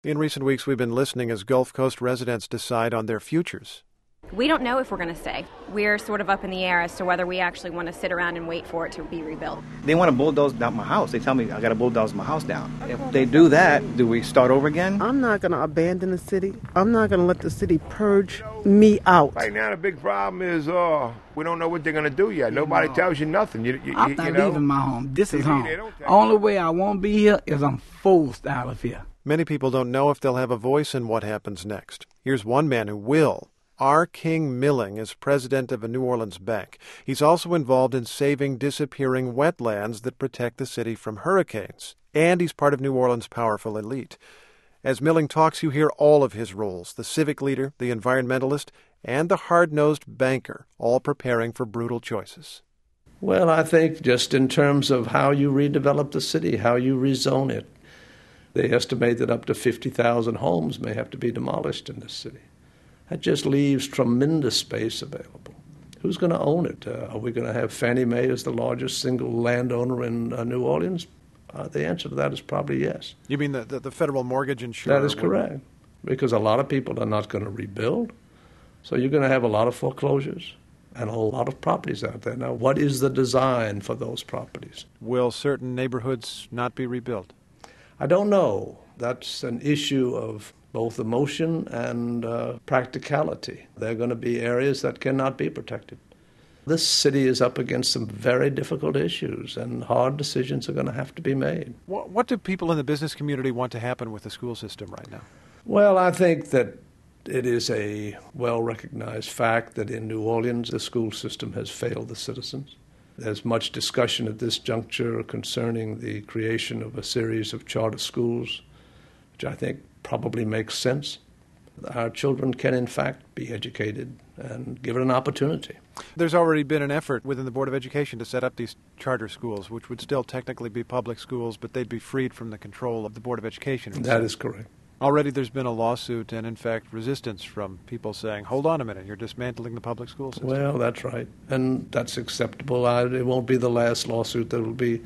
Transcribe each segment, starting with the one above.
In recent weeks, we've been listening as Gulf Coast residents decide on their futures. We don't know if we're going to stay. We're sort of up in the air as to whether we actually want to sit around and wait for it to be rebuilt. They want to bulldoze down my house. They tell me I got to bulldoze my house down. If they do that, do we start over again? I'm not going to abandon the city. I'm not going to let the city purge me out. Right now, the big problem is we don't know what they're going to do yet. Nobody tells you nothing. I'm not leaving my home. This is home. Only way I won't be here is I'm forced out of here. Many people don't know if they'll have a voice in what happens next. Here's one man who will. R. King Milling is president of a New Orleans bank. He's also involved in saving disappearing wetlands that protect the city from hurricanes. And he's part of New Orleans' powerful elite. As Milling talks, you hear all of his roles, the civic leader, the environmentalist, and the hard-nosed banker, all preparing for brutal choices. Well, I think just in terms of how you redevelop the city, how you rezone it. They estimate that up to 50,000 homes may have to be demolished in this city. That just leaves tremendous space available. Who's going to own it? Are we going to have Fannie Mae as the largest single landowner in New Orleans? The answer to that is probably yes. You mean the federal mortgage insurer? That is correct, because a lot of people are not going to rebuild. So you're going to have a lot of foreclosures and a lot of properties out there. Now, what is the design for those properties? Will certain neighborhoods not be rebuilt? I don't know. That's an issue of both emotion and practicality. There are going to be areas that cannot be protected. This city is up against some very difficult issues, and hard decisions are going to have to be made. What do people in the business community want to happen with the school system right now? Well, I think that it is a well-recognized fact that in New Orleans, the school system has failed the citizens. There's much discussion at this juncture concerning the creation of a series of charter schools, which I think probably makes sense. Our children can, in fact, be educated and given an opportunity. There's already been an effort within the Board of Education to set up these charter schools, which would still technically be public schools, but they'd be freed from the control of the Board of Education. That is correct. Already there's been a lawsuit and, in fact, resistance from people saying, hold on a minute, you're dismantling the public school system. Well, that's right. And that's acceptable. It won't be the last lawsuit that will be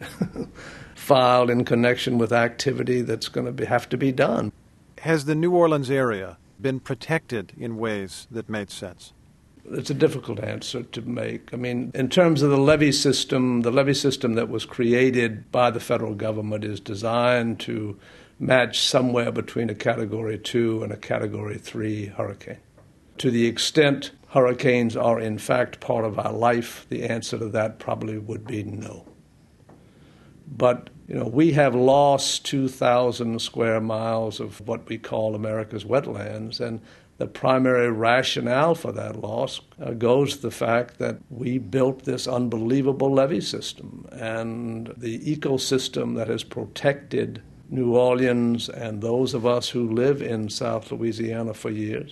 filed in connection with activity that's going to have to be done. Has the New Orleans area been protected in ways that made sense? It's a difficult answer to make. I mean, in terms of the levee system that was created by the federal government is designed to match somewhere between a Category 2 and a Category 3 hurricane. To the extent hurricanes are in fact part of our life, the answer to that probably would be no. But, we have lost 2,000 square miles of what we call America's wetlands, and the primary rationale for that loss goes to the fact that we built this unbelievable levee system, and the ecosystem that has protected New Orleans and those of us who live in South Louisiana for years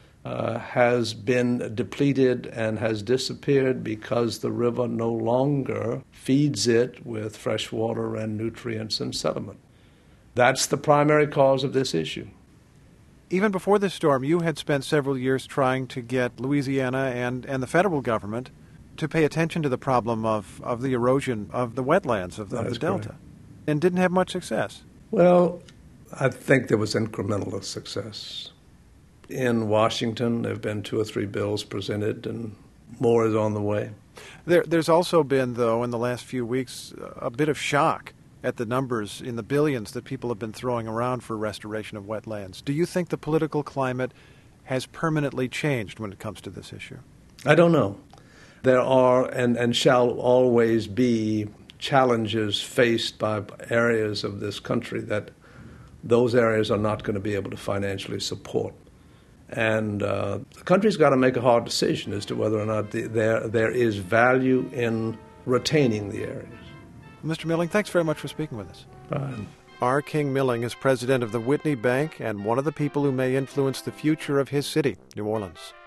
has been depleted and has disappeared because the river no longer feeds it with fresh water and nutrients and sediment. That's the primary cause of this issue. Even before this storm, you had spent several years trying to get Louisiana and the federal government to pay attention to the problem of the erosion of the wetlands of the Delta, correct. And didn't have much success. Well, I think there was incremental success. In Washington, there have been 2 or 3 bills presented, and more is on the way. There's also been, though, in the last few weeks, a bit of shock at the numbers in the billions that people have been throwing around for restoration of wetlands. Do you think the political climate has permanently changed when it comes to this issue? I don't know. There are and shall always be challenges faced by areas of this country that those areas are not going to be able to financially support. And the country's got to make a hard decision as to whether or not there is value in retaining the areas. Mr. Milling, thanks very much for speaking with us. Fine. R. King Milling is president of the Whitney Bank and one of the people who may influence the future of his city, New Orleans.